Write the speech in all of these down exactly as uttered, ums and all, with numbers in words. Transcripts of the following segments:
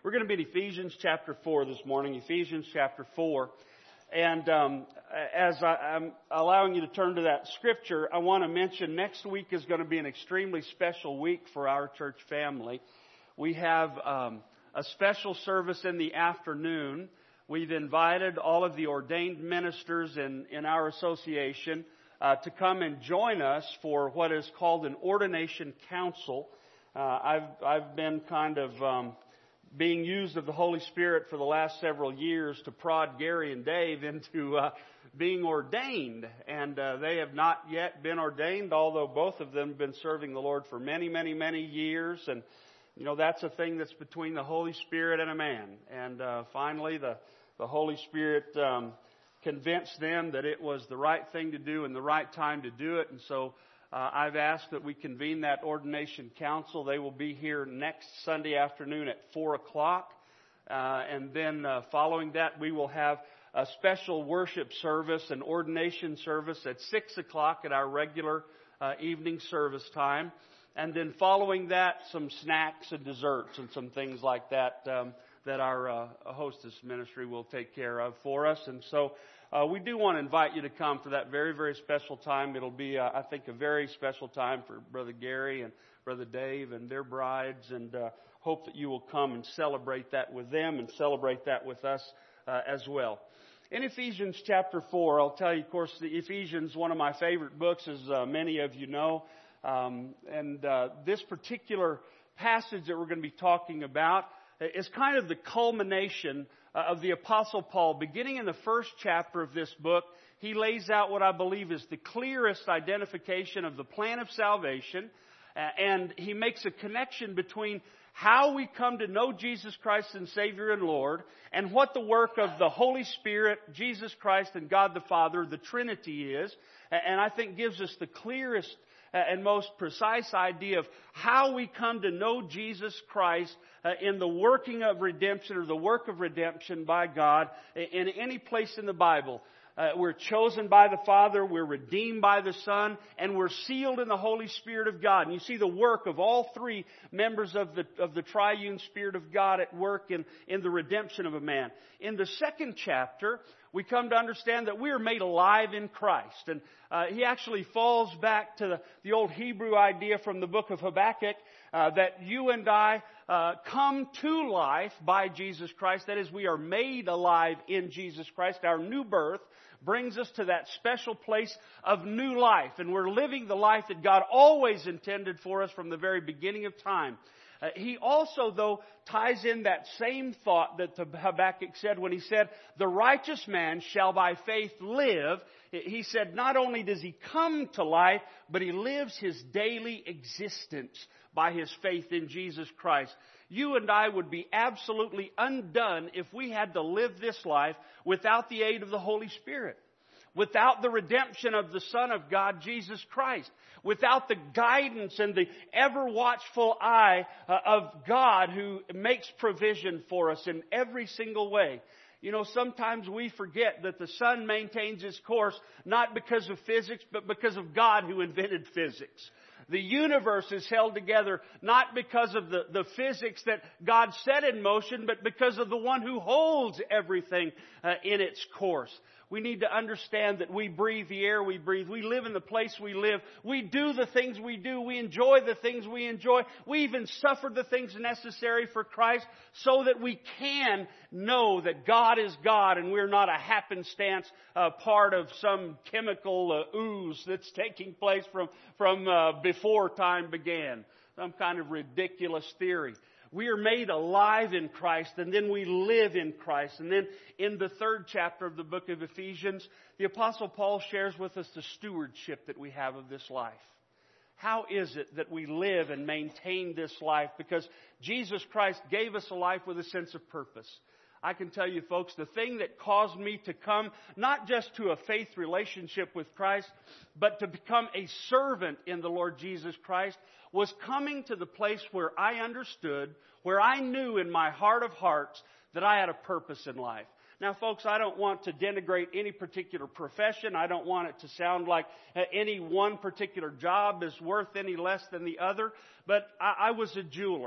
We're going to be in Ephesians chapter four this morning, Ephesians chapter four. And um, as I, I'm allowing you to turn to that scripture, I want to mention next week is going to be an extremely special week for our church family. We have um, a special service in the afternoon. We've invited all of the ordained ministers in, in our association uh, to come and join us for what is called an ordination council. Uh, I've I've been kind of um, being used of the Holy Spirit for the last several years to prod Gary and Dave into uh, being ordained. And uh, they have not yet been ordained, although both of them have been serving the Lord for many, many, many years. And, you know, that's a thing that's between the Holy Spirit and a man. And uh, finally, the, the Holy Spirit um, convinced them that it was the right thing to do and the right time to do it. And so Uh, I've asked that we convene that ordination council. They will be here next Sunday afternoon at four o'clock. Uh, and then uh, following that, we will have a special worship service, an ordination service at six o'clock at our regular uh, evening service time. And then following that, some snacks and desserts and some things like that um, that our uh, hostess ministry will take care of for us. And so Uh, we do want to invite you to come for that very, very special time. It'll be, uh, I think, a very special time for Brother Gary and Brother Dave and their brides, and uh, hope that you will come and celebrate that with them and celebrate that with us uh, as well. In Ephesians chapter four, I'll tell you, of course, the Ephesians, one of my favorite books, as uh, many of you know. Um, and uh, this particular passage that we're going to be talking about is kind of the culmination of the Apostle Paul. Beginning in the first chapter of this book, he lays out what I believe is the clearest identification of the plan of salvation, and he makes a connection between how we come to know Jesus Christ and Savior and Lord, and what the work of the Holy Spirit, Jesus Christ, and God the Father, the Trinity, is, and I think gives us the clearest and most precise idea of how we come to know Jesus Christ uh, in the working of redemption, or the work of redemption by God in any place in the Bible. Uh, we're chosen by the Father, we're redeemed by the Son, and we're sealed in the Holy Spirit of God. And you see the work of all three members of the of the triune Spirit of God at work in, in the redemption of a man. In the second chapter, we come to understand that we are made alive in Christ. And uh, he actually falls back to the, the old Hebrew idea from the book of Habakkuk uh, that you and I uh, come to life by Jesus Christ. That is, we are made alive in Jesus Christ. Our new birth brings us to that special place of new life. And we're living the life that God always intended for us from the very beginning of time. Uh, he also, though, ties in that same thought that Habakkuk said when he said, the righteous man shall by faith live. He said not only does he come to life, but he lives his daily existence by his faith in Jesus Christ. You and I would be absolutely undone if we had to live this life without the aid of the Holy Spirit, without the redemption of the Son of God, Jesus Christ, without the guidance and the ever-watchful eye uh, of God who makes provision for us in every single way. You know, sometimes we forget that the sun maintains its course not because of physics, but because of God who invented physics. The universe is held together not because of the, the physics that God set in motion, but because of the one who holds everything uh, in its course. We need to understand that we breathe the air we breathe. We live in the place we live. We do the things we do. We enjoy the things we enjoy. We even suffer the things necessary for Christ so that we can know that God is God and we're not a happenstance uh, part of some chemical uh, ooze that's taking place from, from uh, before time began. Some kind of ridiculous theory. We are made alive in Christ, and then we live in Christ. And then in the third chapter of the book of Ephesians, the Apostle Paul shares with us the stewardship that we have of this life. How is it that we live and maintain this life? Because Jesus Christ gave us a life with a sense of purpose. I can tell you, folks, the thing that caused me to come, not just to a faith relationship with Christ, but to become a servant in the Lord Jesus Christ, was coming to the place where I understood, where I knew in my heart of hearts that I had a purpose in life. Now, folks, I don't want to denigrate any particular profession. I don't want it to sound like any one particular job is worth any less than the other. But I, I was a jeweler.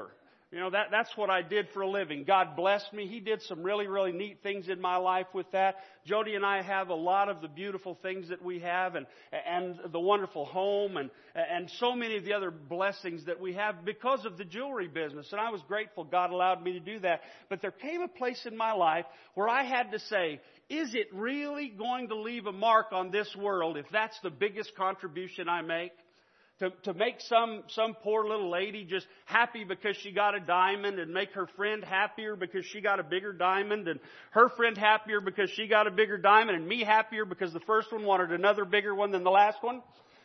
You know, that, that's what I did for a living. God blessed me. He did some really, really neat things in my life with that. Jody and I have a lot of the beautiful things that we have and, and the wonderful home and, and so many of the other blessings that we have because of the jewelry business. And I was grateful God allowed me to do that. But there came a place in my life where I had to say, is it really going to leave a mark on this world if that's the biggest contribution I make? To, to make some, some poor little lady just happy because she got a diamond and make her friend happier because she got a bigger diamond and her friend happier because she got a bigger diamond and me happier because the first one wanted another bigger one than the last one.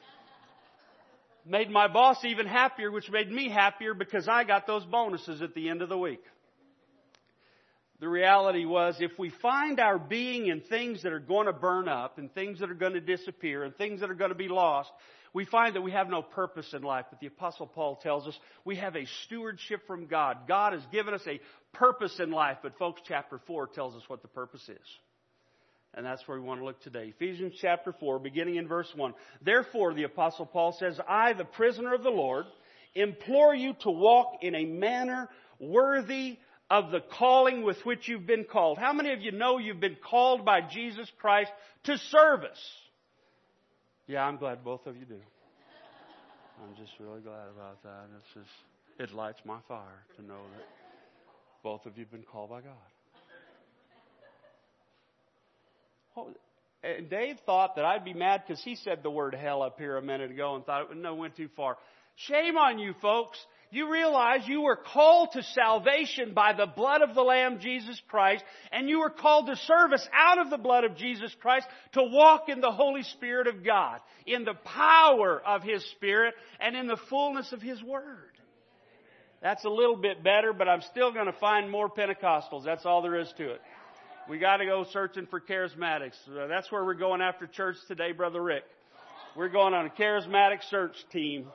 Made my boss even happier, which made me happier because I got those bonuses at the end of the week. The reality was, if we find our being in things that are going to burn up and things that are going to disappear and things that are going to be lost, we find that we have no purpose in life. But the Apostle Paul tells us we have a stewardship from God. God has given us a purpose in life. But folks, chapter four tells us what the purpose is. And that's where we want to look today. Ephesians chapter four, beginning in verse one. Therefore, the Apostle Paul says, I, the prisoner of the Lord, implore you to walk in a manner worthy of the calling with which you've been called. How many of you know you've been called by Jesus Christ to service? Yeah, I'm glad both of you do. I'm just really glad about that. It's just, it lights my fire to know that both of you have been called by God. Oh, and Dave thought that I'd be mad because he said the word hell up here a minute ago and thought it no, went too far. Shame on you, folks. You realize you were called to salvation by the blood of the Lamb, Jesus Christ, and you were called to service out of the blood of Jesus Christ to walk in the Holy Spirit of God, in the power of His Spirit, and in the fullness of His Word. That's a little bit better, but I'm still going to find more Pentecostals. That's all there is to it. We got to go searching for charismatics. Uh, that's where we're going after church today, Brother Rick. We're going on a charismatic search team.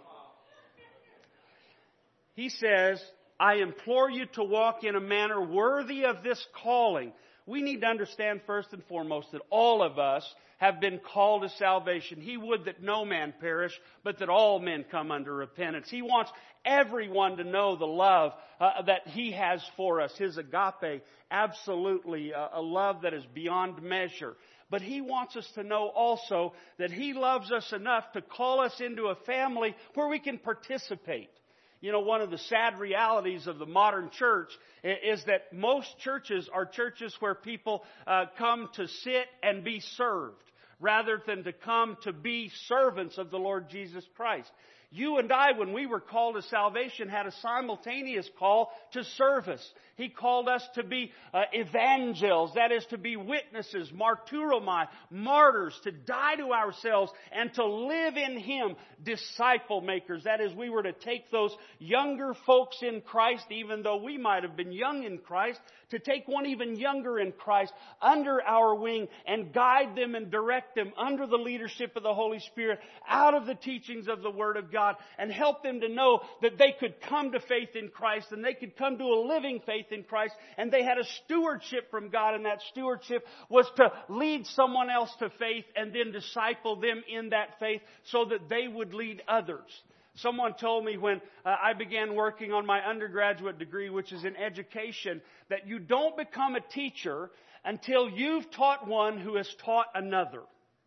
He says, I implore you to walk in a manner worthy of this calling. We need to understand first and foremost that all of us have been called to salvation. He would that no man perish, but that all men come under repentance. He wants everyone to know the love uh, that He has for us, His agape, absolutely uh, a love that is beyond measure. But He wants us to know also that He loves us enough to call us into a family where we can participate. You know, one of the sad realities of the modern church is that most churches are churches where people uh, come to sit and be served rather than to come to be servants of the Lord Jesus Christ. You and I, when we were called to salvation, had a simultaneous call to service. He called us to be uh, evangels, that is to be witnesses, martyromai, martyrs, to die to ourselves and to live in Him, disciple makers. That is, we were to take those younger folks in Christ, even though we might have been young in Christ, to take one even younger in Christ under our wing and guide them and direct them under the leadership of the Holy Spirit out of the teachings of the Word of God and help them to know that they could come to faith in Christ and they could come to a living faith in Christ, and they had a stewardship from God, and that stewardship was to lead someone else to faith and then disciple them in that faith so that they would lead others. Someone told me when uh, I began working on my undergraduate degree, which is in education, that you don't become a teacher until you've taught one who has taught another.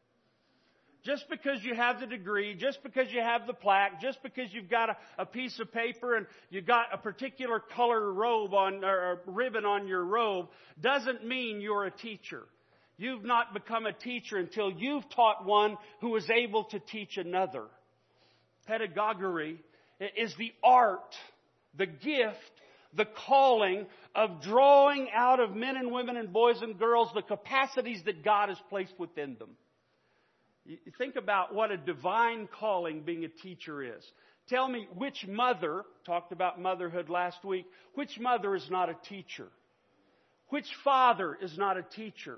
Just because you have the degree, just because you have the plaque, just because you've got a, a piece of paper and you've got a particular color robe on or ribbon on your robe, doesn't mean you're a teacher. You've not become a teacher until you've taught one who is able to teach another. Pedagogy is the art, the gift, the calling of drawing out of men and women and boys and girls the capacities that God has placed within them. You think about what a divine calling being a teacher is. Tell me which mother, talked about motherhood last week, which mother is not a teacher? Which father is not a teacher?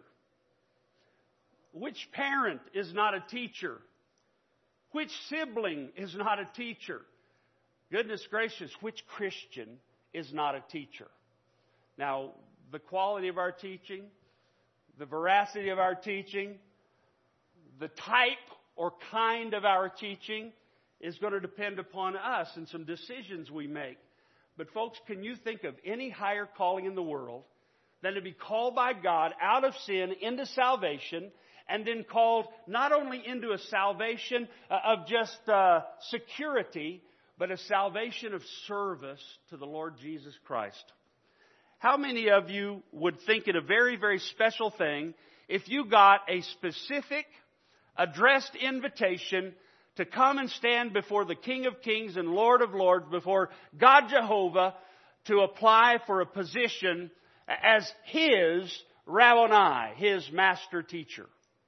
Which parent is not a teacher? Which sibling is not a teacher? Goodness gracious, which Christian is not a teacher? Now, the quality of our teaching, the veracity of our teaching, the type or kind of our teaching is going to depend upon us and some decisions we make. But folks, can you think of any higher calling in the world than to be called by God out of sin into salvation, and then called not only into a salvation uh, of just uh, security, but a salvation of service to the Lord Jesus Christ? How many of you would think it a very, very special thing if you got a specific, addressed invitation to come and stand before the King of Kings and Lord of Lords, before God Jehovah, to apply for a position as His Rabboni, His master teacher?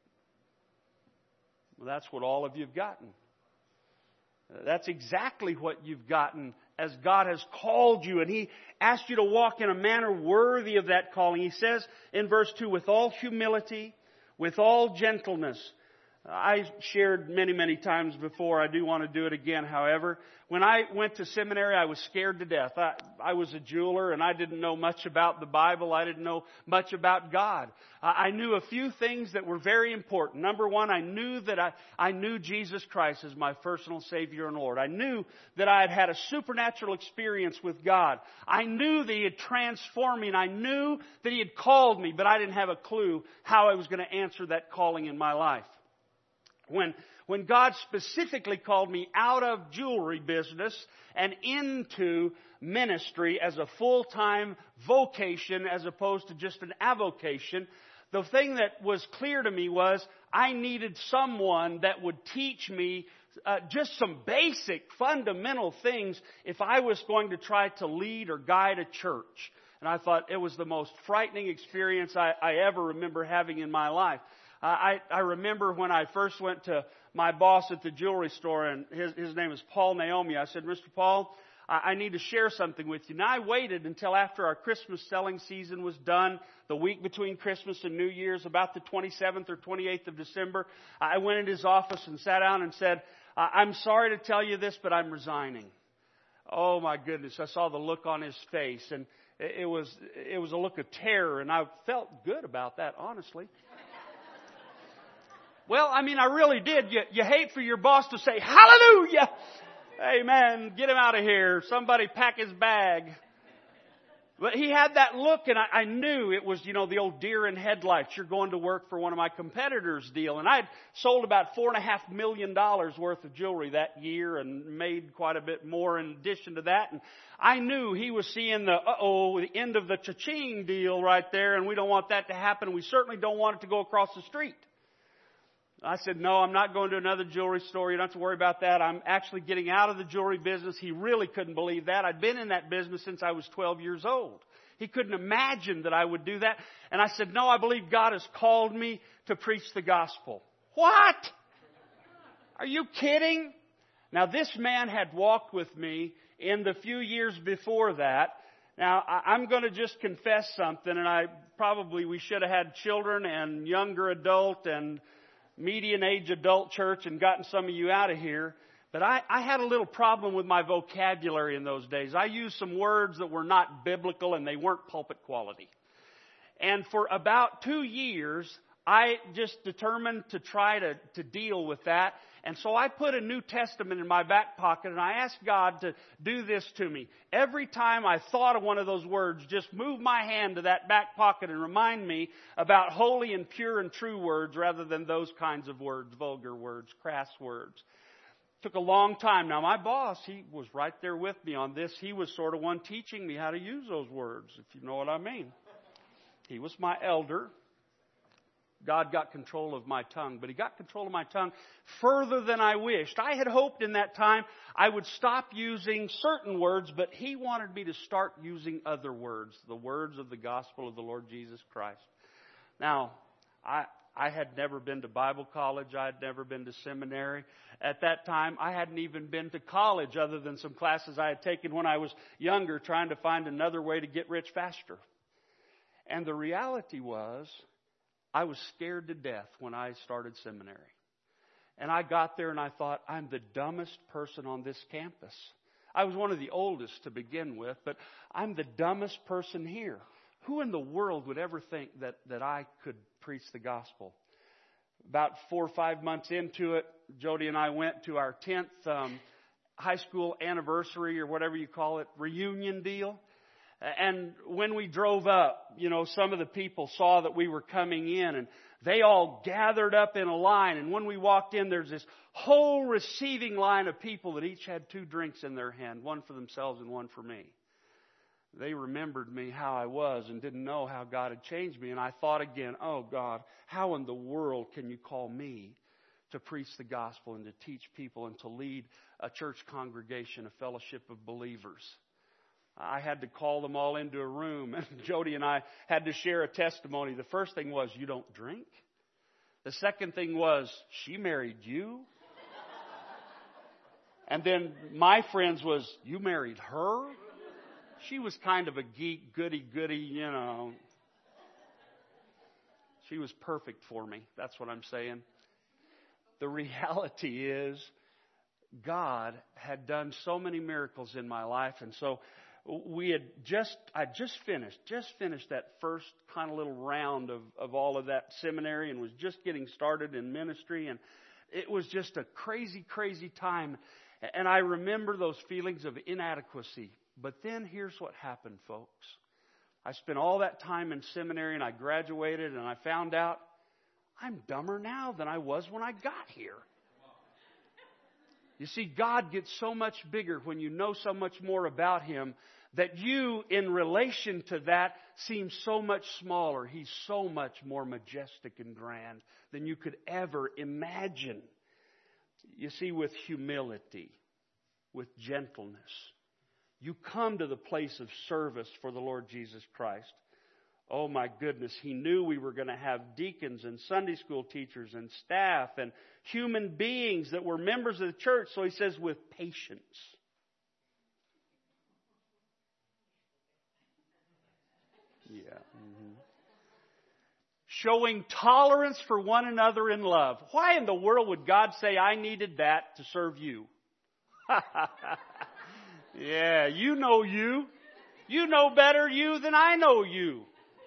Well, that's what all of you have gotten. That's exactly what you've gotten as God has called you, and He asked you to walk in a manner worthy of that calling. He says in verse two, with all humility, with all gentleness. I shared many, many times before. I do want to do it again, however. When I went to seminary, I was scared to death. I, I was a jeweler, and I didn't know much about the Bible. I didn't know much about God. I, I knew a few things that were very important. Number one, I knew that I, I knew Jesus Christ as my personal Savior and Lord. I knew that I had had a supernatural experience with God. I knew that He had transformed me, and I knew that He had called me, but I didn't have a clue how I was going to answer that calling in my life. When, when God specifically called me out of jewelry business and into ministry as a full-time vocation as opposed to just an avocation, the thing that was clear to me was I needed someone that would teach me uh, just some basic, fundamental things if I was going to try to lead or guide a church. And I thought it was the most frightening experience I, I ever remember having in my life. I, I remember when I first went to my boss at the jewelry store, and his, his name is Paul Naomi. I said, Mister Paul, I, I need to share something with you. Now, I waited until after our Christmas selling season was done, the week between Christmas and New Year's, about the twenty-seventh or twenty-eighth of December. I went in his office and sat down and said, I'm sorry to tell you this, but I'm resigning. Oh, my goodness. I saw the look on his face, and it, it was it was a look of terror, and I felt good about that, honestly. Well, I mean, I really did. You, you hate for your boss to say, hallelujah! Amen. Get him out of here. Somebody pack his bag. But he had that look, and I, I knew it was, you know, the old deer in headlights. You're going to work for one of my competitors deal. And I had sold about four and a half million dollars worth of jewelry that year and made quite a bit more in addition to that. And I knew he was seeing the, uh-oh, the end of the cha-ching deal right there, and we don't want that to happen. We certainly don't want it to go across the street. I said, no, I'm not going to another jewelry store. You don't have to worry about that. I'm actually getting out of the jewelry business. He really couldn't believe that. I'd been in that business since I was twelve years old. He couldn't imagine that I would do that. And I said, no, I believe God has called me to preach the gospel. What? Are you kidding? Now, this man had walked with me in the few years before that. Now, I'm going to just confess something, and I probably, we should have had children and younger adult and median age adult church and gotten some of you out of here. But I, I had a little problem with my vocabulary in those days. I used some words that were not biblical and they weren't pulpit quality. And for about two years, I just determined to try to, to deal with that. And so I put a New Testament in my back pocket and I asked God to do this to me. Every time I thought of one of those words, just move my hand to that back pocket and remind me about holy and pure and true words rather than those kinds of words, vulgar words, crass words. It took a long time. Now, my boss, he was right there with me on this. He was sort of one teaching me how to use those words, if you know what I mean. He was my elder. God got control of my tongue, but He got control of my tongue further than I wished. I had hoped in that time I would stop using certain words, but He wanted me to start using other words, the words of the gospel of the Lord Jesus Christ. Now, I, I had never been to Bible college. I had never been to seminary. At that time, I hadn't even been to college other than some classes I had taken when I was younger, trying to find another way to get rich faster. And the reality was, I was scared to death when I started seminary. And I got there and I thought, I'm the dumbest person on this campus. I was one of the oldest to begin with, but I'm the dumbest person here. Who in the world would ever think that, that I could preach the gospel? About four or five months into it, Jody and I went to our tenth um, high school anniversary or whatever you call it, reunion deal. And when we drove up, you know, some of the people saw that we were coming in and they all gathered up in a line. And when we walked in, there's this whole receiving line of people that each had two drinks in their hand, one for themselves and one for me. They remembered me how I was and didn't know how God had changed me. And I thought again, oh God, how in the world can you call me to preach the gospel and to teach people and to lead a church congregation, a fellowship of believers? I had to call them all into a room, and Jody and I had to share a testimony. The first thing was, you don't drink? The second thing was, she married you? And then my friends was, you married her? She was kind of a geek, goody-goody, you know. She was perfect for me. That's what I'm saying. The reality is, God had done so many miracles in my life, and so we had just, I just finished, just finished that first kind of little round of, of all of that seminary and was just getting started in ministry. And it was just a crazy, crazy time. And I remember those feelings of inadequacy. But then here's what happened, folks. I spent all that time in seminary and I graduated and I found out I'm dumber now than I was when I got here. You see, God gets so much bigger when you know so much more about Him that you, in relation to that, seem so much smaller. He's so much more majestic and grand than you could ever imagine. You see, with humility, with gentleness, you come to the place of service for the Lord Jesus Christ. Oh my goodness, He knew we were going to have deacons and Sunday school teachers and staff and human beings that were members of the church. So He says, with patience. Yeah. Mm-hmm. Showing tolerance for one another in love. Why in the world would God say I needed that to serve you? Yeah, you know you. You know better you than I know you.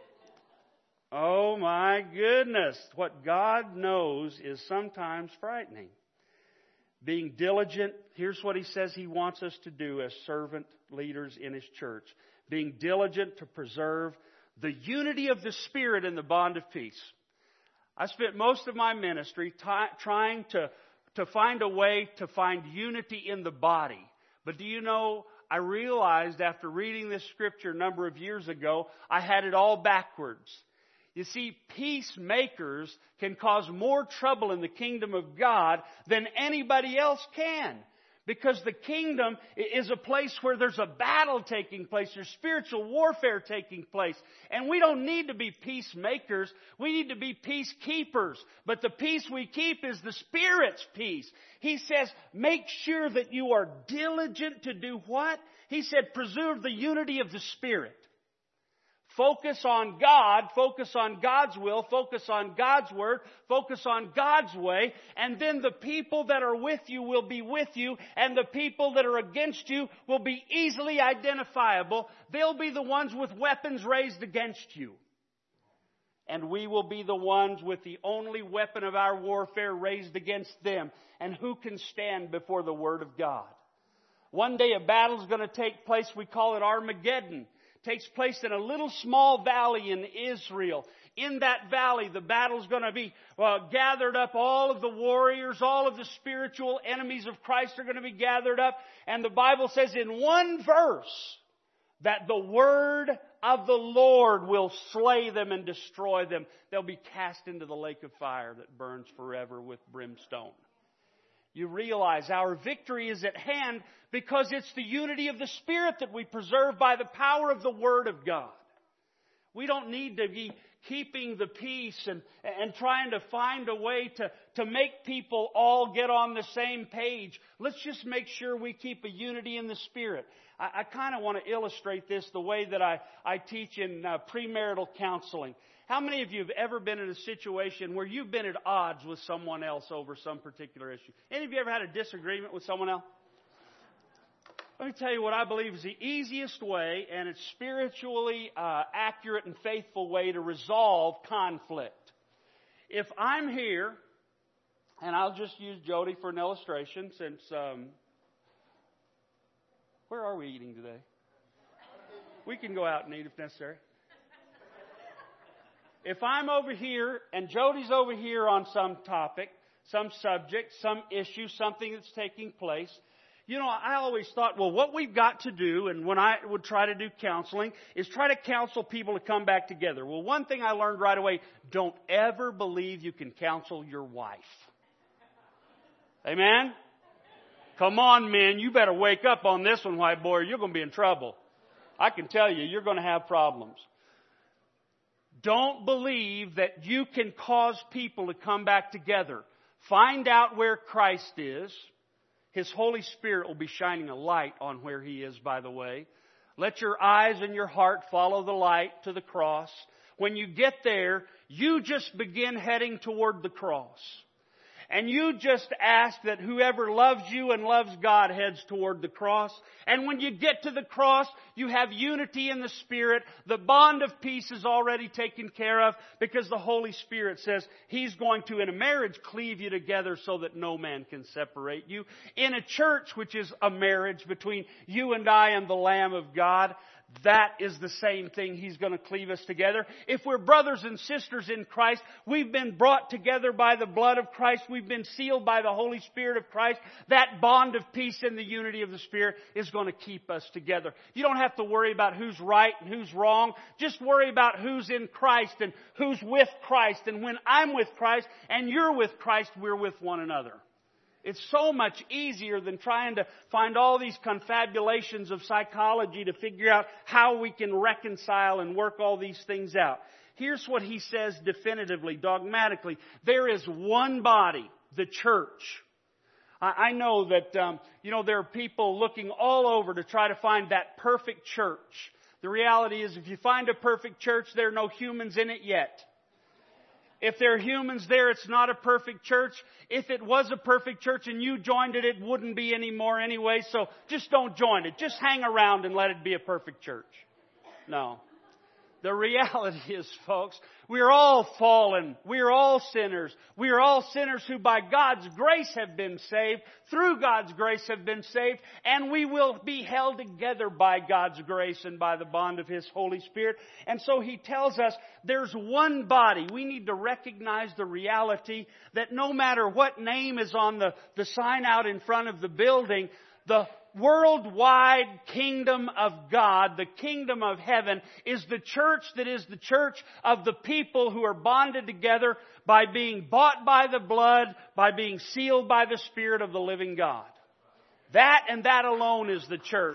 Oh my goodness. What God knows is sometimes frightening. Being diligent, here's what He says He wants us to do as servant leaders in His church. Being diligent to preserve the unity of the Spirit in the bond of peace. I spent most of my ministry t- trying to, to find a way to find unity in the body. But do you know, I realized after reading this scripture a number of years ago, I had it all backwards. You see, peacemakers can cause more trouble in the kingdom of God than anybody else can. Because the kingdom is a place where there's a battle taking place. There's spiritual warfare taking place. And we don't need to be peacemakers. We need to be peacekeepers. But the peace we keep is the Spirit's peace. He says, make sure that you are diligent to do what? He said, preserve the unity of the Spirit. Focus on God, focus on God's will, focus on God's word, focus on God's way, and then the people that are with you will be with you, and the people that are against you will be easily identifiable. They'll be the ones with weapons raised against you. And we will be the ones with the only weapon of our warfare raised against them. And who can stand before the Word of God? One day a battle is going to take place. We call it Armageddon. Takes place in a little small valley in Israel. In that valley, the battle's going to be uh, gathered up. All of the warriors, all of the spiritual enemies of Christ are going to be gathered up. And the Bible says in one verse that the word of the Lord will slay them and destroy them. They'll be cast into the lake of fire that burns forever with brimstone. You realize our victory is at hand because it's the unity of the Spirit that we preserve by the power of the Word of God. We don't need to be keeping the peace and, and trying to find a way to, to make people all get on the same page. Let's just make sure we keep a unity in the Spirit. I, I kind of want to illustrate this the way that I, I teach in uh, premarital counseling. How many of you have ever been in a situation where you've been at odds with someone else over some particular issue? Any of you ever had a disagreement with someone else? Let me tell you what I believe is the easiest way, and it's spiritually uh, accurate and faithful way to resolve conflict. If I'm here, and I'll just use Jody for an illustration since um, Where are we eating today? We can go out and eat if necessary. If I'm over here and Jody's over here on some topic, some subject, some issue, something that's taking place, you know, I always thought, well, what we've got to do, and when I would try to do counseling, is try to counsel people to come back together. Well, one thing I learned right away, don't ever believe you can counsel your wife. Amen? Come on, men, you better wake up on this one, white boy, or you're going to be in trouble. I can tell you, you're going to have problems. Don't believe that you can cause people to come back together. Find out where Christ is. His Holy Spirit will be shining a light on where He is, by the way. Let your eyes and your heart follow the light to the cross. When you get there, you just begin heading toward the cross. And you just ask that whoever loves you and loves God heads toward the cross. And when you get to the cross, you have unity in the Spirit. The bond of peace is already taken care of because the Holy Spirit says He's going to, in a marriage, cleave you together so that no man can separate you. In a church, which is a marriage between you and I and the Lamb of God, that is the same thing. He's going to cleave us together. If we're brothers and sisters in Christ, we've been brought together by the blood of Christ. We've been sealed by the Holy Spirit of Christ. That bond of peace and the unity of the Spirit is going to keep us together. You don't have to worry about who's right and who's wrong. Just worry about who's in Christ and who's with Christ. And when I'm with Christ and you're with Christ, we're with one another. It's so much easier than trying to find all these confabulations of psychology to figure out how we can reconcile and work all these things out. Here's what he says definitively, dogmatically. There is one body, the church. I know that, um, you know, there are people looking all over to try to find that perfect church. The reality is if you find a perfect church, there are no humans in it yet. If there are humans there, it's not a perfect church. If it was a perfect church and you joined it, it wouldn't be anymore anyway. So just don't join it. Just hang around and let it be a perfect church. No. The reality is, folks, we are all fallen. We are all sinners. We are all sinners who by God's grace have been saved. Through God's grace have been saved. And we will be held together by God's grace and by the bond of His Holy Spirit. And so He tells us there's one body. We need to recognize the reality that no matter what name is on the, the sign out in front of the building, the worldwide kingdom of God, the kingdom of heaven, is the church that is the church of the people who are bonded together by being bought by the blood, by being sealed by the Spirit of the living God. That and that alone is the church.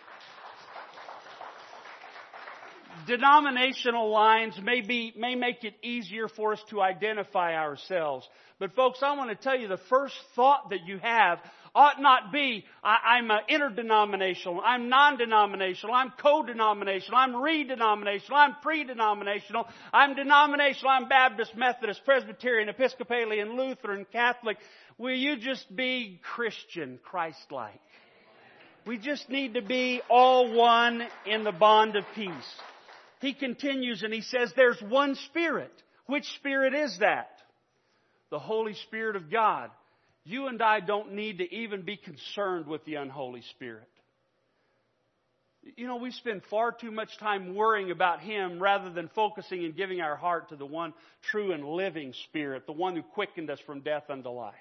Denominational lines may be, may make it easier for us to identify ourselves. But folks, I want to tell you the first thought that you have ought not be, I, I'm uh, interdenominational, I'm non-denominational, I'm co-denominational, I'm re-denominational, I'm pre-denominational, I'm denominational, I'm Baptist, Methodist, Presbyterian, Episcopalian, Lutheran, Catholic. Will you just be Christian, Christ-like? We just need to be all one in the bond of peace. He continues and he says there's one Spirit. Which Spirit is that? The Holy Spirit of God. You and I don't need to even be concerned with the unholy spirit. You know, we spend far too much time worrying about Him rather than focusing and giving our heart to the one true and living Spirit, the one who quickened us from death unto life.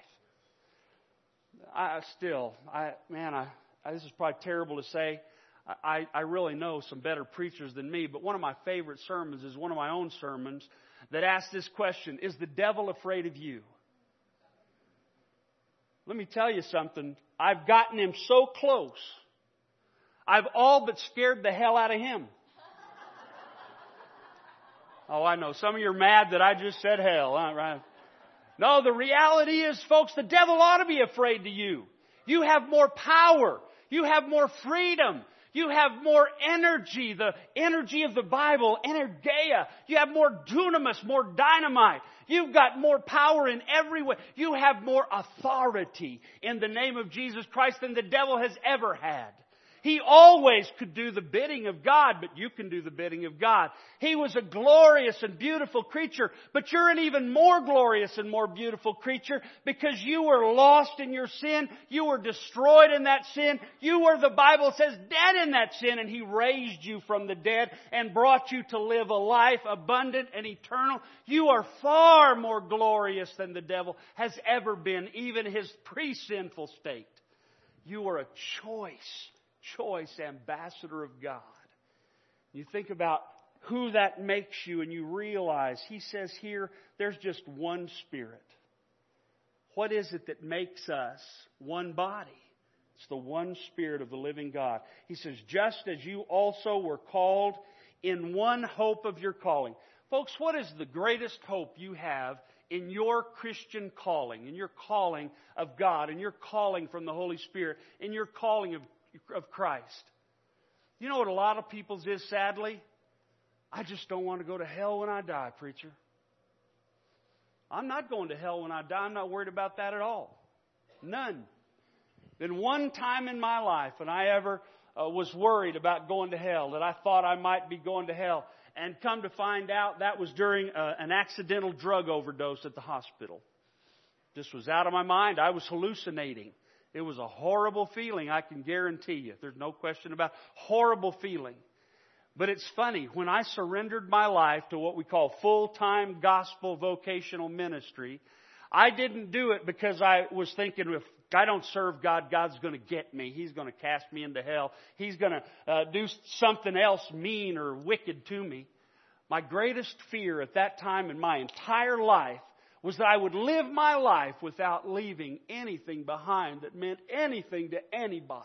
I still, I man, I, I this is probably terrible to say. I, I really know some better preachers than me, but one of my favorite sermons is one of my own sermons that asks this question: is the devil afraid of you? Let me tell you something. I've gotten him so close, I've all but scared the hell out of him. Oh, I know. Some of you are mad that I just said hell. Huh? Right? No, the reality is, folks, the devil ought to be afraid to you. You have more power. You have more freedom. You have more energy, the energy of the Bible, energeia. You have more dunamis, more dynamite. You've got more power in every way. You have more authority in the name of Jesus Christ than the devil has ever had. He always could do the bidding of God, but you can do the bidding of God. He was a glorious and beautiful creature, but you're an even more glorious and more beautiful creature because you were lost in your sin. You were destroyed in that sin. You were, the Bible says, dead in that sin, and He raised you from the dead and brought you to live a life abundant and eternal. You are far more glorious than the devil has ever been, even his pre-sinful state. You are a choice, choice ambassador of God. You think about who that makes you and you realize, He says here, there's just one Spirit. What is it that makes us one body? It's the one Spirit of the living God. He says, just as you also were called in one hope of your calling. Folks, what is the greatest hope you have in your Christian calling, in your calling of God, in your calling from the Holy Spirit, in your calling of, of Christ? You know what a lot of people's is, sadly? I just don't want to go to hell when I die, preacher. I'm not going to hell when I die. I'm not worried about that at all. None. Then one time in my life when I ever uh, was worried about going to hell, that I thought I might be going to hell, and come to find out that was during uh, an accidental drug overdose at the hospital. This was out of my mind. I was hallucinating. It was a horrible feeling, I can guarantee you. There's no question about it. Horrible feeling. But it's funny, when I surrendered my life to what we call full-time gospel vocational ministry, I didn't do it because I was thinking, if I don't serve God, God's going to get me. He's going to cast me into hell. He's going to uh, do something else mean or wicked to me. My greatest fear at that time in my entire life was that I would live my life without leaving anything behind that meant anything to anybody.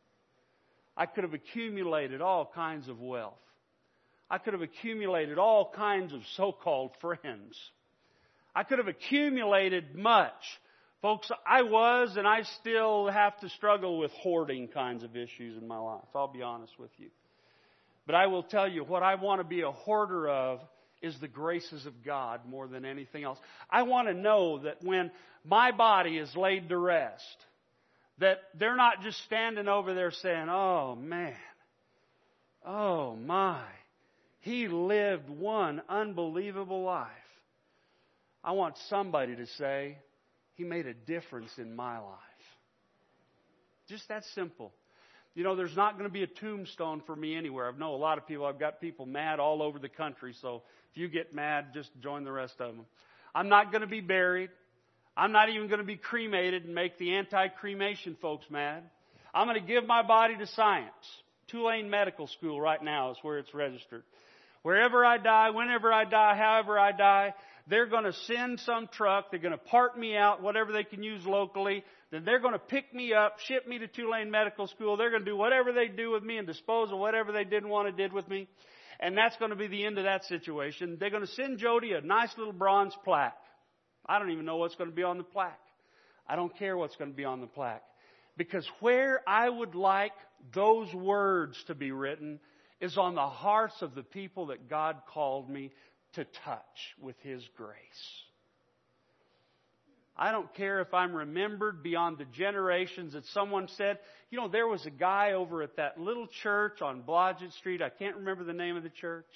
I could have accumulated all kinds of wealth. I could have accumulated all kinds of so-called friends. I could have accumulated much. Folks, I was and I still have to struggle with hoarding kinds of issues in my life. I'll be honest with you. But I will tell you, what I want to be a hoarder of is the graces of God more than anything else. I want to know that when my body is laid to rest, that they're not just standing over there saying, oh man, oh my, he lived one unbelievable life. I want somebody to say, he made a difference in my life. Just that simple. You know, there's not going to be a tombstone for me anywhere. I know a lot of people, I've got people mad all over the country, so if you get mad, just join the rest of them. I'm not going to be buried. I'm not even going to be cremated and make the anti-cremation folks mad. I'm going to give my body to science. Tulane Medical School right now is where it's registered. Wherever I die, whenever I die, however I die, they're going to send some truck. They're going to part me out, whatever they can use locally. Then they're going to pick me up, ship me to Tulane Medical School. They're going to do whatever they do with me and dispose of whatever they didn't want to did with me. And that's going to be the end of that situation. They're going to send Jody a nice little bronze plaque. I don't even know what's going to be on the plaque. I don't care what's going to be on the plaque. Because where I would like those words to be written is on the hearts of the people that God called me to touch with His grace. I don't care if I'm remembered beyond the generations that someone said, you know, there was a guy over at that little church on Blodgett Street. I can't remember the name of the church.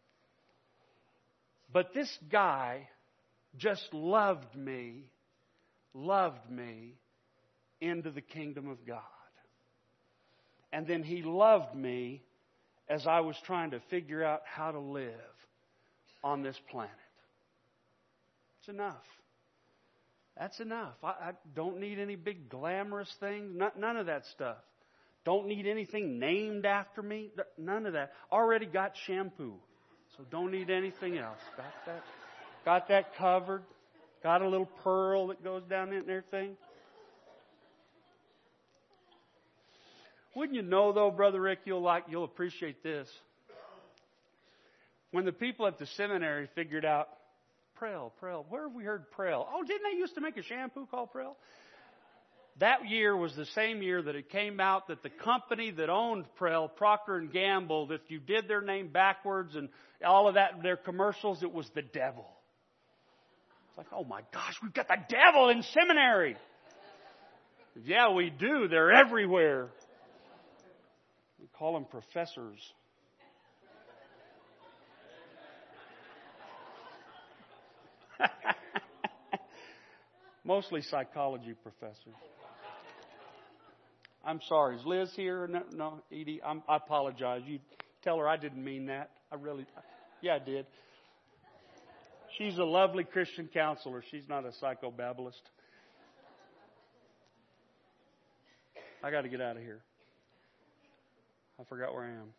But this guy just loved me, loved me into the kingdom of God. And then he loved me as I was trying to figure out how to live on this planet. It's enough. That's enough. I, I don't need any big glamorous things. Not, none of that stuff. Don't need anything named after me. None of that. Already got shampoo. So don't need anything else. Got that, got that covered. Got a little pearl that goes down in and everything. Wouldn't you know, though, Brother Rick, you'll like, you'll appreciate this. When the people at the seminary figured out, Prell, Prell, where have we heard Prell? Oh, didn't they used to make a shampoo called Prell? That year was the same year that it came out that the company that owned Prell, Procter and Gamble, if you did their name backwards and all of that, their commercials, it was the devil. It's like, oh my gosh, we've got the devil in seminary. Yeah, we do. They're everywhere. We call them professors. Mostly psychology professors. I'm sorry. Is Liz here? No, no Edie. I'm, I apologize. You tell her I didn't mean that. I really, yeah, I did. She's a lovely Christian counselor. She's not a psychobabblist. I got to get out of here. I forgot where I am.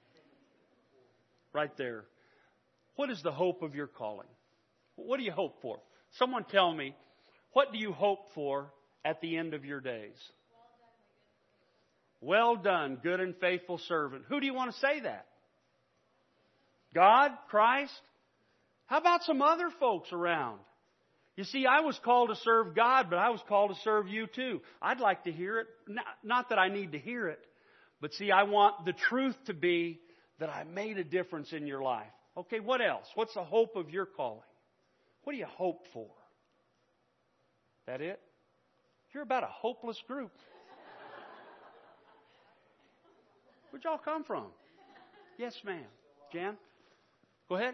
Right there. What is the hope of your calling? What do you hope for? Someone tell me, what do you hope for at the end of your days? Well done, good and faithful servant. Who do you want to say that? God? Christ? How about some other folks around? You see, I was called to serve God, but I was called to serve you too. I'd like to hear it. Not, not that I need to hear it, but see, I want the truth to be that I made a difference in your life. Okay, what else? What's the hope of your calling? What do you hope for? That it? You're about a hopeless group. Where'd y'all come from? Yes, ma'am. Jan? Go ahead.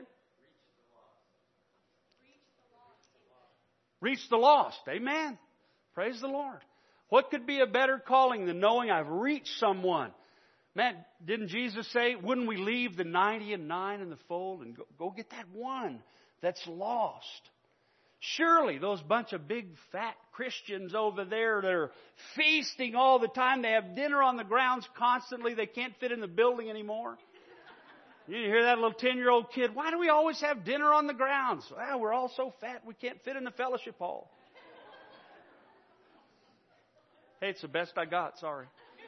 Reach the lost. Amen. Praise the Lord. What could be a better calling than knowing I've reached someone? Man, didn't Jesus say, wouldn't we leave the ninety and nine in the fold and go, go get that one that's lost? Surely those bunch of big fat Christians over there that are feasting all the time, they have dinner on the grounds constantly, they can't fit in the building anymore. You hear that little ten-year-old kid, why do we always have dinner on the grounds? Well, we're all so fat we can't fit in the fellowship hall. Hey, it's the best I got, sorry.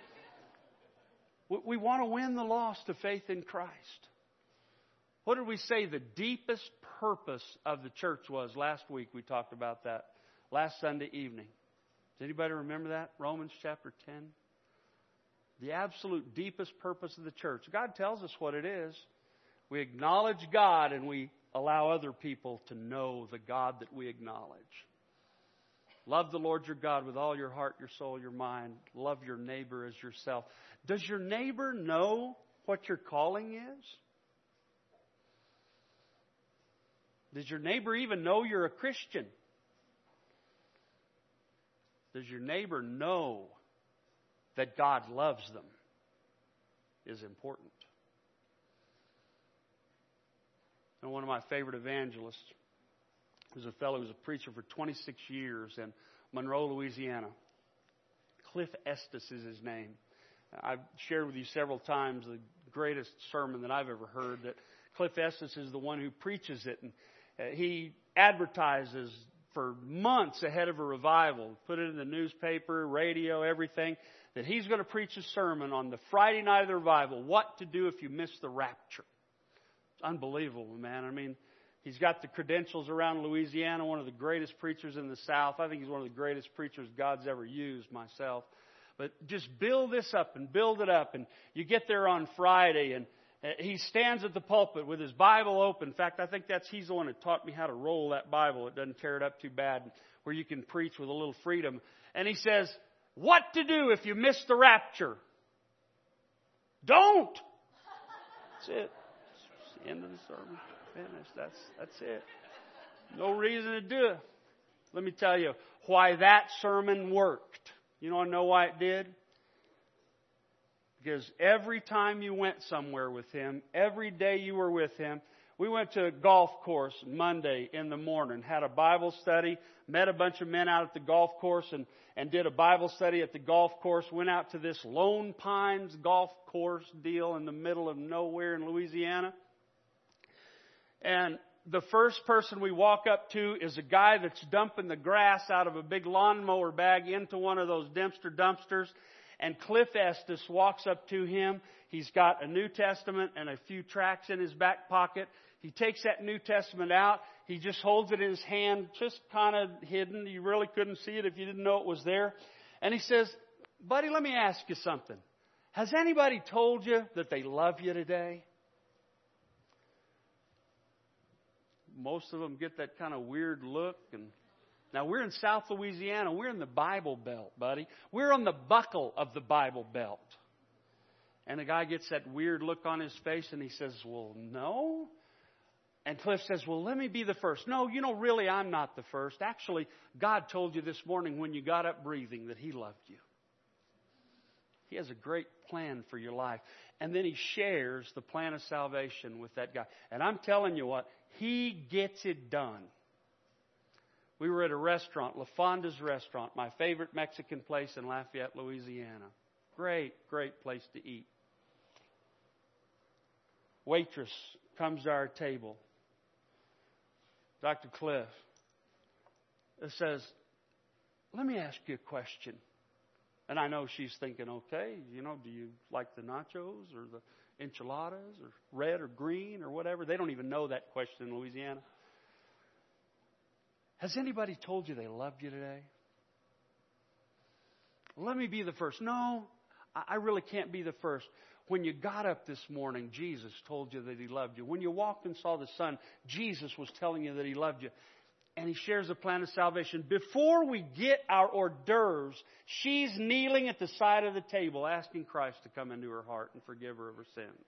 We want to win the lost to faith in Christ. What did we say the deepest purpose of the church was? Last week we talked about that. Last Sunday evening. Does anybody remember that? Romans chapter ten. The absolute deepest purpose of the church. God tells us what it is. We acknowledge God and we allow other people to know the God that we acknowledge. Love the Lord your God with all your heart, your soul, your mind. Love your neighbor as yourself. Does your neighbor know what your calling is? Does your neighbor even know you're a Christian? Does your neighbor know that God loves them? Is important. And one of my favorite evangelists was a fellow who was a preacher for twenty-six years in Monroe, Louisiana. Cliff Estes is his name. I've shared with you several times the greatest sermon that I've ever heard, that Cliff Estes is the one who preaches it. And he advertises for months ahead of a revival, put it in the newspaper, radio, everything, that he's going to preach a sermon on the Friday night of the revival, what to do if you miss the rapture. It's unbelievable, man. I mean, he's got the credentials around Louisiana, one of the greatest preachers in the South. I think he's one of the greatest preachers God's ever used myself. But just build this up and build it up. And you get there on Friday and he stands at the pulpit with his Bible open. In fact, I think that's he's the one that taught me how to roll that Bible. It doesn't tear it up too bad, where you can preach with a little freedom. And he says, what to do if you miss the rapture? Don't. That's it. That's the end of the sermon. Finished. That's, that's it. No reason to do it. Let me tell you why that sermon worked. You want to know why it did? Because every time you went somewhere with him, every day you were with him, we went to a golf course Monday in the morning, had a Bible study, met a bunch of men out at the golf course and, and did a Bible study at the golf course, went out to this Lone Pines golf course deal in the middle of nowhere in Louisiana. And the first person we walk up to is a guy that's dumping the grass out of a big lawnmower bag into one of those Dempster dumpsters. And Cliff Estes walks up to him. He's got a New Testament and a few tracts in his back pocket. He takes that New Testament out. He just holds it in his hand, just kind of hidden. You really couldn't see it if you didn't know it was there. And he says, buddy, let me ask you something. Has anybody told you that they love you today? Most of them get that kind of weird look. And now, we're in South Louisiana. We're in the Bible Belt, buddy. We're on the buckle of the Bible Belt. And the guy gets that weird look on his face and he says, well, no. And Cliff says, well, let me be the first. No, you know, really, I'm not the first. Actually, God told you this morning when you got up breathing that He loved you. He has a great plan for your life. And then He shares the plan of salvation with that guy. And I'm telling you what, He gets it done. We were at a restaurant, La Fonda's Restaurant, my favorite Mexican place in Lafayette, Louisiana. Great, great place to eat. Waitress comes to our table. Doctor Cliff says, let me ask you a question. And I know she's thinking, okay, you know, do you like the nachos or the enchiladas or red or green or whatever? They don't even know that question in Louisiana. Has anybody told you they loved you today? Let me be the first. No, I really can't be the first. When you got up this morning, Jesus told you that He loved you. When you walked and saw the sun, Jesus was telling you that He loved you. And He shares the plan of salvation. Before we get our hors d'oeuvres, she's kneeling at the side of the table asking Christ to come into her heart and forgive her of her sins.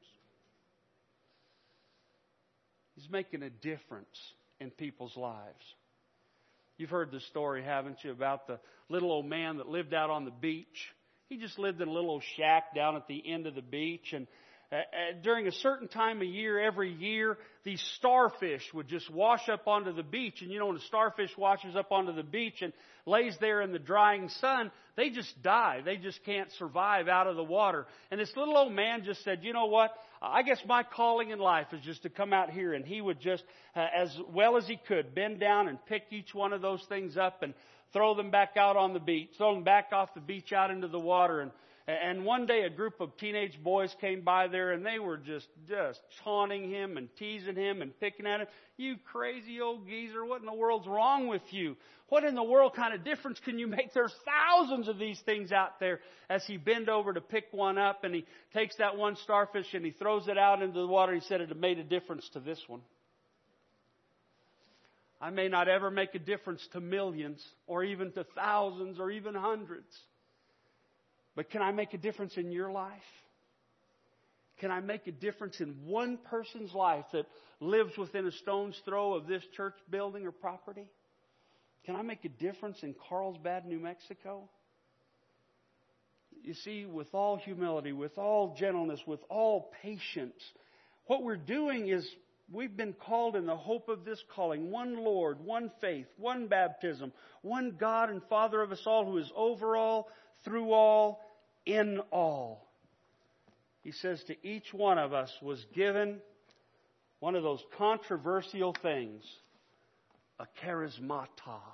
He's making a difference in people's lives. You've heard the story, haven't you, about the little old man that lived out on the beach. He just lived in a little old shack down at the end of the beach. And uh, uh, during a certain time of year, every year, these starfish would just wash up onto the beach. And you know, when a starfish washes up onto the beach and lays there in the drying sun, they just die. They just can't survive out of the water. And this little old man just said, you know what? I guess my calling in life is just to come out here. And he would just, uh, as well as he could, bend down and pick each one of those things up and throw them back out on the beach, throw them back off the beach out into the water. And and one day a group of teenage boys came by there and they were just, just taunting him and teasing him and picking at him. You crazy old geezer, what in the world's wrong with you? What in the world kind of difference can you make? There's thousands of these things out there. As he bent over to pick one up and he takes that one starfish and he throws it out into the water, he said it had made a difference to this one. I may not ever make a difference to millions or even to thousands or even hundreds. But can I make a difference in your life? Can I make a difference in one person's life that lives within a stone's throw of this church building or property? Can I make a difference in Carlsbad, New Mexico? You see, with all humility, with all gentleness, with all patience, what we're doing is we've been called in the hope of this calling. One Lord, one faith, one baptism, one God and Father of us all, who is over all, through all, in all. He says to each one of us was given one of those controversial things, a charismata.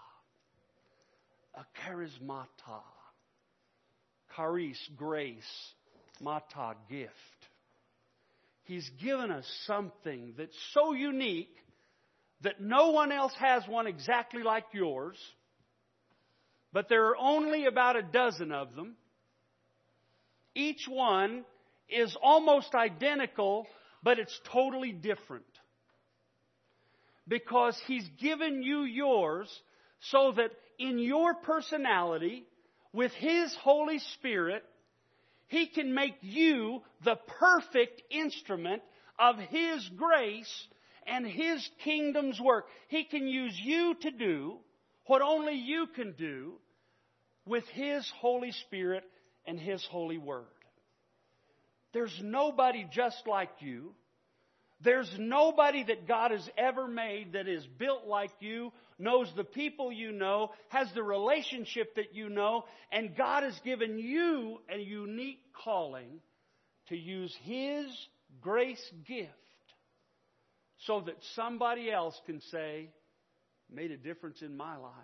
A charismata. Charis, grace. Mata, gift. He's given us something that's so unique that no one else has one exactly like yours. But there are only about a dozen of them. Each one is almost identical, but it's totally different. Because He's given you yours so that in your personality, with His Holy Spirit, He can make you the perfect instrument of His grace and His kingdom's work. He can use you to do what only you can do with His Holy Spirit and His holy word. There's nobody just like you. There's nobody that God has ever made that is built like you, knows the people you know, has the relationship that you know, and God has given you a unique calling to use His grace gift so that somebody else can say, made a difference in my life.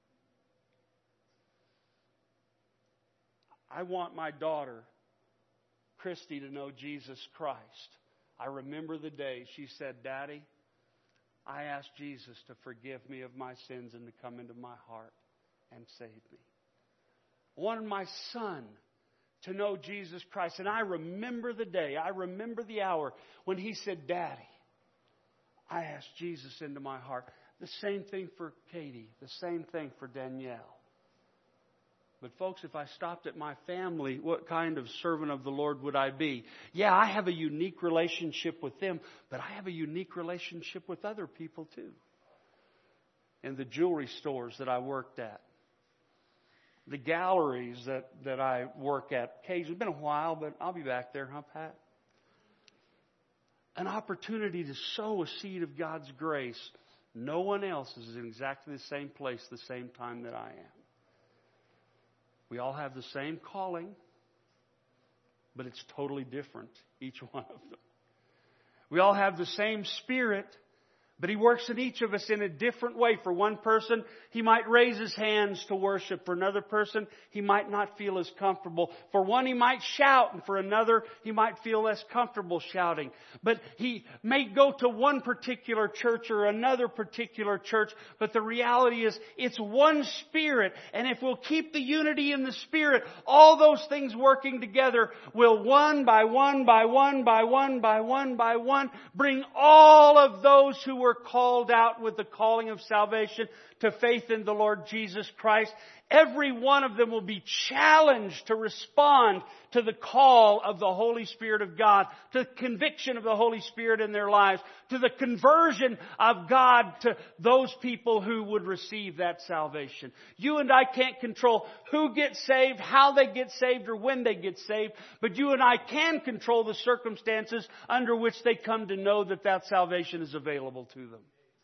I want my daughter, Christy, to know Jesus Christ. I remember the day she said, Daddy, I asked Jesus to forgive me of my sins and to come into my heart and save me. I wanted my son to know Jesus Christ. And I remember the day, I remember the hour when he said, Daddy, I asked Jesus into my heart. The same thing for Katie. The same thing for Danielle. But folks, if I stopped at my family, what kind of servant of the Lord would I be? Yeah, I have a unique relationship with them, but I have a unique relationship with other people too. In the jewelry stores that I worked at, the galleries that, that I work at. Occasionally, it's been a while, but I'll be back there, huh, Pat? An opportunity to sow a seed of God's grace. No one else is in exactly the same place the same time that I am. We all have the same calling, but it's totally different, each one of them. We all have the same Spirit, but He works in each of us in a different way. For one person, he might raise his hands to worship. For another person, he might not feel as comfortable. For one, he might shout. And for another, he might feel less comfortable shouting. But he may go to one particular church or another particular church. But the reality is, it's one Spirit. And if we'll keep the unity in the Spirit, all those things working together will one by one by one by one by one by one bring all of those who were called out with the calling of salvation to faith in the Lord Jesus Christ. Every one of them will be challenged to respond to the call of the Holy Spirit of God, to the conviction of the Holy Spirit in their lives, to the conversion of God to those people who would receive that salvation. You and I can't control who gets saved, how they get saved, or when they get saved, but you and I can control the circumstances under which they come to know that that salvation is available to them.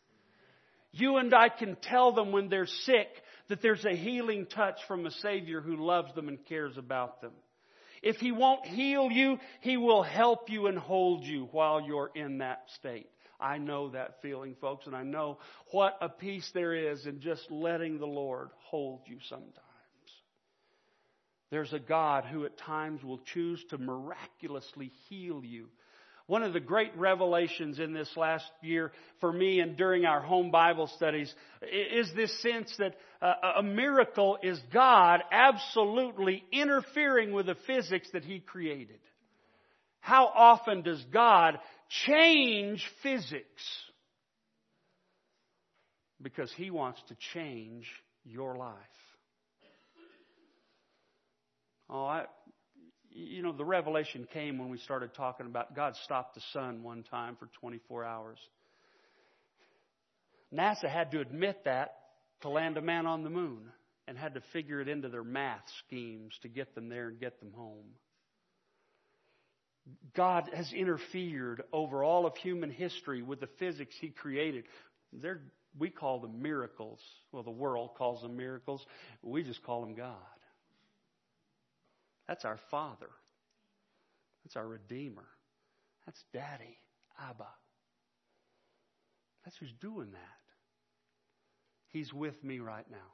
You and I can tell them when they're sick that there's a healing touch from a Savior who loves them and cares about them. If He won't heal you, He will help you and hold you while you're in that state. I know that feeling, folks, and I know what a peace there is in just letting the Lord hold you sometimes. There's a God who at times will choose to miraculously heal you. One of the great revelations in this last year for me and during our home Bible studies is this sense that a miracle is God absolutely interfering with the physics that He created. How often does God change physics? Because He wants to change your life. Oh, I... You know, the revelation came when we started talking about God stopped the sun one time for twenty-four hours. NASA had to admit that to land a man on the moon and had to figure it into their math schemes to get them there and get them home. God has interfered over all of human history with the physics He created. They're, we call them miracles. Well, the world calls them miracles. We just call them God. That's our Father. That's our Redeemer. That's Daddy, Abba. That's who's doing that. He's with me right now.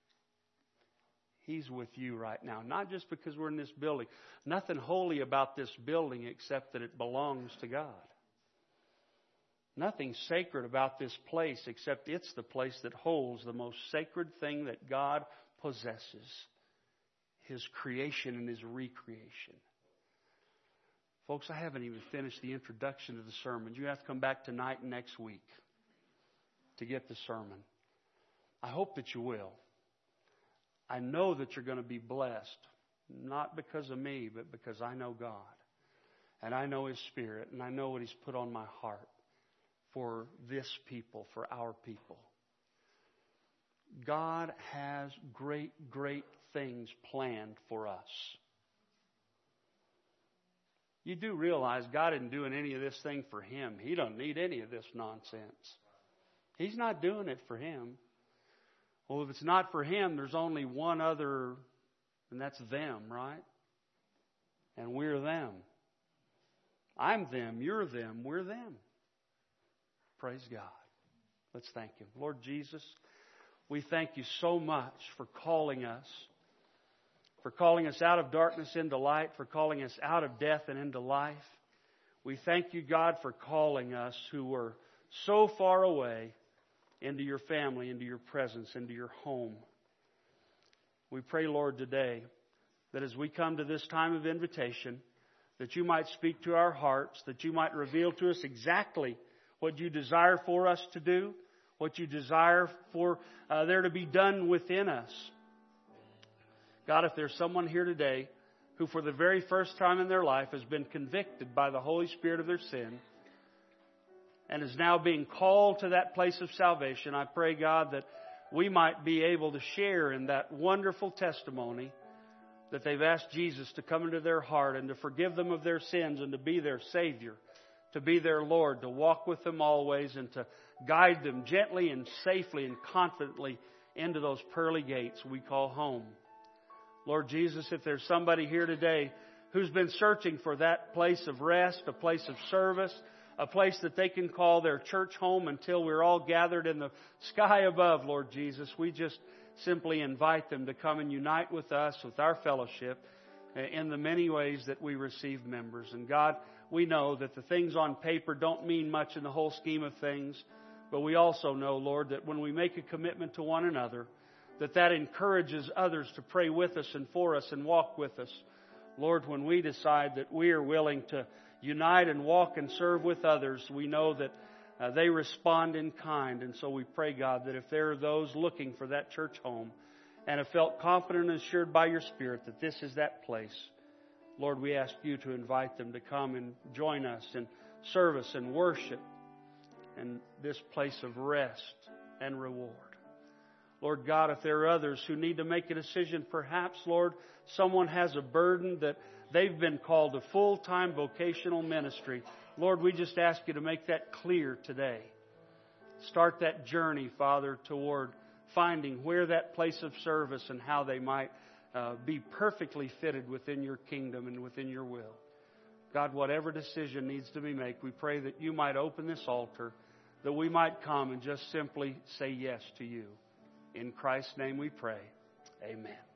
He's with you right now. Not just because we're in this building. Nothing holy about this building except that it belongs to God. Nothing sacred about this place except it's the place that holds the most sacred thing that God possesses. His creation and His recreation. Folks, I haven't even finished the introduction to the sermon. You have to come back tonight and next week to get the sermon. I hope that you will. I know that you're going to be blessed, not because of me, but because I know God. And I know His Spirit, and I know what He's put on my heart for this people, for our people. God has great, great things planned for us. You do realize God isn't doing any of this thing for Him. He don't need any of this nonsense. He's not doing it for Him. Well, if it's not for Him, there's only one other, and that's them, right? And we're them. I'm them, you're them, we're them. Praise God. Let's thank Him. Lord Jesus, we thank You so much for calling us. For calling us out of darkness into light, for calling us out of death and into life. We thank You, God, for calling us who were so far away into Your family, into Your presence, into Your home. We pray, Lord, today that as we come to this time of invitation, that You might speak to our hearts, that You might reveal to us exactly what You desire for us to do, what You desire for uh, there to be done within us. God, if there's someone here today who for the very first time in their life has been convicted by the Holy Spirit of their sin and is now being called to that place of salvation, I pray, God, that we might be able to share in that wonderful testimony that they've asked Jesus to come into their heart and to forgive them of their sins and to be their Savior, to be their Lord, to walk with them always and to guide them gently and safely and confidently into those pearly gates we call home. Lord Jesus, if there's somebody here today who's been searching for that place of rest, a place of service, a place that they can call their church home until we're all gathered in the sky above, Lord Jesus, we just simply invite them to come and unite with us, with our fellowship, in the many ways that we receive members. And God, we know that the things on paper don't mean much in the whole scheme of things, but we also know, Lord, that when we make a commitment to one another, that that encourages others to pray with us and for us and walk with us. Lord, when we decide that we are willing to unite and walk and serve with others, we know that uh, they respond in kind. And so we pray, God, that if there are those looking for that church home and have felt confident and assured by your Spirit that this is that place, Lord, we ask you to invite them to come and join us in service and worship and this place of rest and reward. Lord God, if there are others who need to make a decision, perhaps, Lord, someone has a burden that they've been called to full-time vocational ministry. Lord, we just ask you to make that clear today. Start that journey, Father, toward finding where that place of service and how they might uh, be perfectly fitted within your kingdom and within your will. God, whatever decision needs to be made, we pray that you might open this altar, that we might come and just simply say yes to you. In Christ's name we pray. Amen.